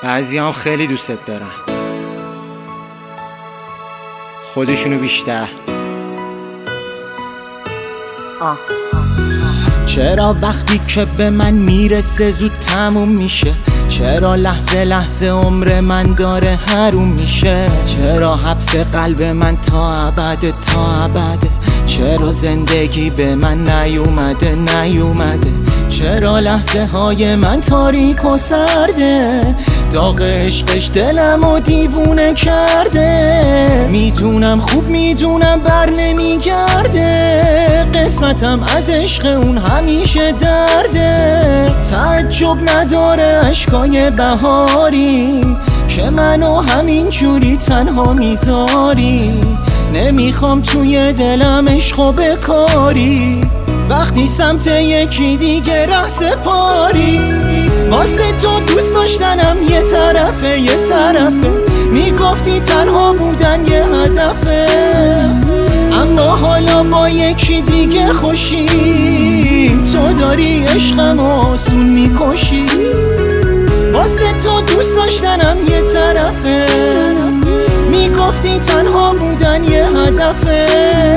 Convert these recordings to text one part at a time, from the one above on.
بعضیام خیلی دوستت دارن، خودشونو بیشتر. چرا وقتی که به من میرسه زود تموم میشه؟ چرا لحظه لحظه عمر من داره حروم میشه؟ چرا حبس قلب من تا ابد تا ابده؟ چرا زندگی به من نیومده؟ چرا لحظه های من تاریک و سرده؟ داغ عشقش دلمو دیوونه کرده. میدونم خوب میدونم بر نمیگرده، قسمتم از عشق اون همیشه درده. تعجب نداره اشکای بهاری که منو همین جوری تنها میذاری. نمیخوام توی دلم عشقو بکاری، وقتی سمت یکی دیگه ره سپاری. واسه تو دوست داشتنم یه طرفه میگفتی تنها بودن یه هدفه، اما حالا با یکی دیگه خوشی. تو داری عشقم آسون میکشی. واسه تو دوست داشتنم یه طرفه میگفتی تنها بودن یه هدفه،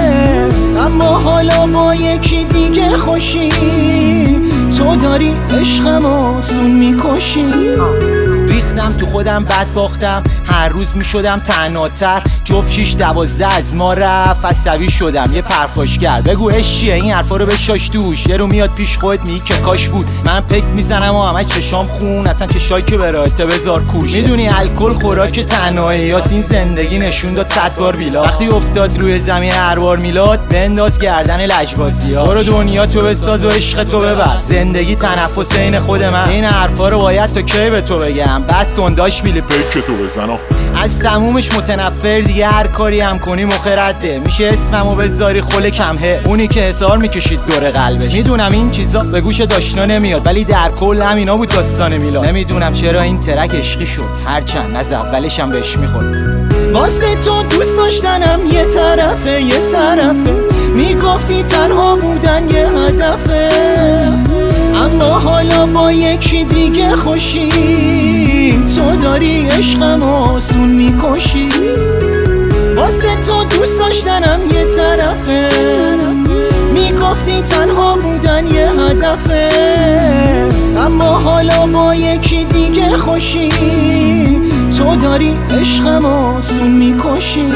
اما حالا با یکی دیگه خوشی. تو داری عشقم آسون میکشی. ریختم تو خودم بد باختم، هر روز میشدم تنهاتر. جفت 6 12 از ما رفت، عصبی شدم یه پرخاشگر. بگو عشق چیه؟ این حرفا رو بشاش دوش. یه رو میاد پیش خودت میگی که کاش بود. من پک میزنم و همه چشام خون، اصلا چشایی که برایت بذار کوش. میدونی الکل خوراک تنهایی یاس، این زندگی نشون داد 100 بار بیلا. وقتی افتاد روی زمین هر بار میلاد، بنداز گردن لجبازی‌ها. برو دنیا تو بساز و عشق تو ببر، زندگی تنفس عین خود من. این حرفا رو باید تا کی به تو بگم؟ بس کن داش میلی پک تو بزنم. از تمومش متنفر دیگه، هر کاری هم کنی مخرده. میشه اسممو بذاری خل کم حس، اونی که حسار میکشید دور قلبش. میدونم این چیزا به گوش داشنا نمیاد، ولی در کل همینا بود داستان میلاد. نمیدونم چرا این ترک عشقی شد، هرچند از اولش هم بهش میخورد. واسه تو دوست داشتنم یه طرفه میگفتی تنها بودن یه هدفه، اما حالا با یکی دیگه خوشی. تو داری عشقم آسون میکشی. واسه تو دوست داشتنم یه طرفه میگفتی تنها بودن یه هدفه، اما حالا با یکی دیگه خوشی. تو داری عشقم آسون میکشی.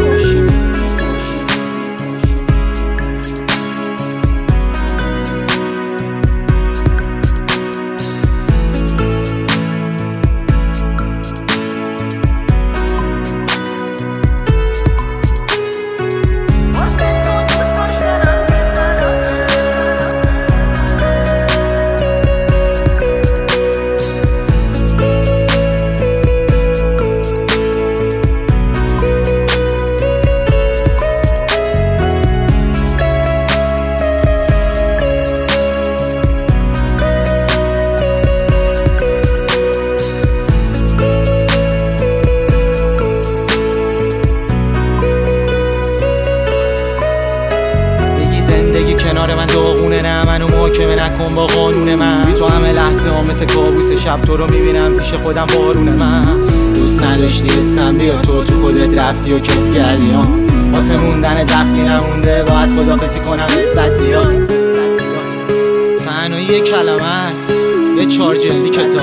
کنار من داغونه، نه منو محاکمه نکن با قانون من. بی تو همه لحظه ها مثل کابوس شب، تو رو میبینم پیش خودم بارونه. من دوست نداشتی رسم بیا، تو خودت رفتی و کس کردی ها. واسه موندن دخلی نمونده، باید خدافزی کنم سطحیات. تنهایی یه کلمه است، یه 4 جلدی کتاب.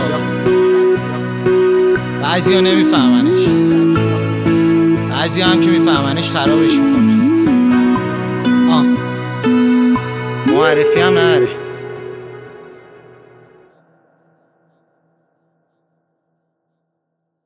بعضی ها نمیفهمنش، بعضی هم که میفهمنش خرابش میکنه. معرفی هم نره.